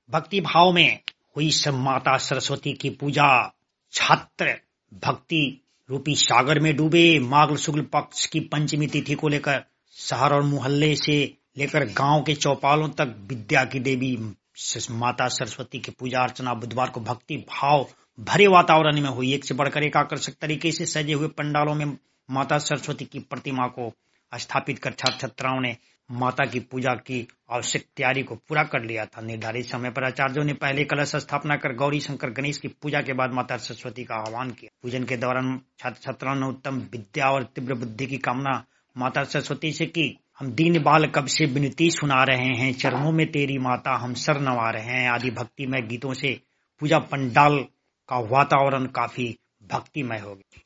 भक्ति भाव में हुई माता सरस्वती की पूजा। छात्र भक्ति रूपी सागर में डूबे। माघ शुक्ल पक्ष की पंचमी तिथि को लेकर शहर और मोहल्ले से लेकर गांव के चौपालों तक विद्या की देवी माता सरस्वती की पूजा अर्चना बुधवार को भक्ति भाव भरे वातावरण में हुई। एक से बढ़कर एक आकर्षक तरीके से सजे हुए पंडालों में माता सरस्वती की प्रतिमा को स्थापित कर छात्र छात्राओं ने माता की पूजा की आवश्यक तैयारी को पूरा कर लिया था। निर्धारित समय पर आचार्यों ने पहले कलश स्थापना कर गौरी शंकर गणेश की पूजा के बाद माता सरस्वती का आह्वान किया। पूजन के दौरान छात्र छात्राओं ने उत्तम विद्या और तीव्र बुद्धि की कामना माता सरस्वती से की। हम दीन बाल कब से विनती सुना रहे हैं, चरणों में तेरी माता हम सर नवा रहे हैं आदि भक्तिमय गीतों से पूजा पंडाल का वातावरण काफी भक्तिमय हो गया।